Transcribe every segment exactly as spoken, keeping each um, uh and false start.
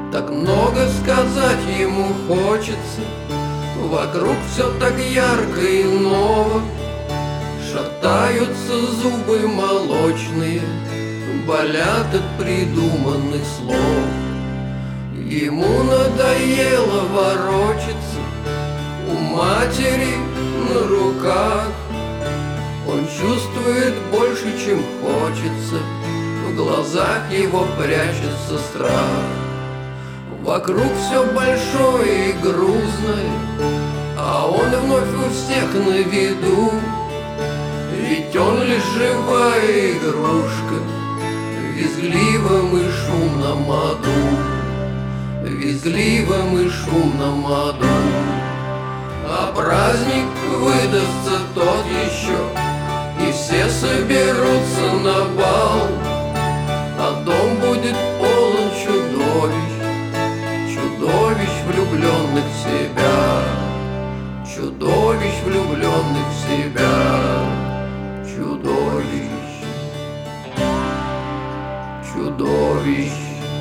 Так много сказать ему хочется, вокруг все так ярко и ново. Шатаются зубы молочные, болят от придуманных слов. Ему надоело ворочаться у матери на руках. Он чувствует больше, чем хочется, в глазах его прячется страх. Вокруг все большое и грузное, а он вновь у всех на виду. Ведь он лишь живая игрушка в визгливом и шумном аду, в визгливом и шумном аду. А праздник выдастся тот еще, и все соберутся на бал, а дом будет полон чудовищ, чудовищ, влюбленных в себя, чудовищ, влюбленных в себя, чудовищ, чудовищ,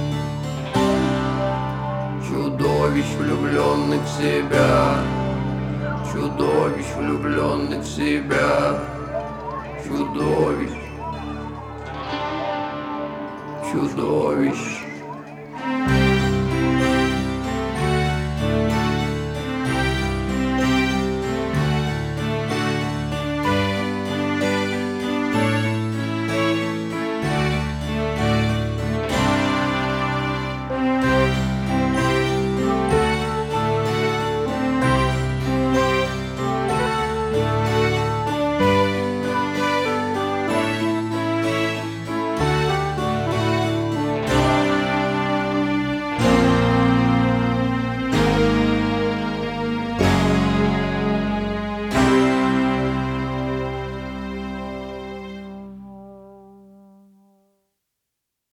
чудовищ, влюбленных в себя, чудовищ, влюбленных в себя, чудовищ, чудовищ.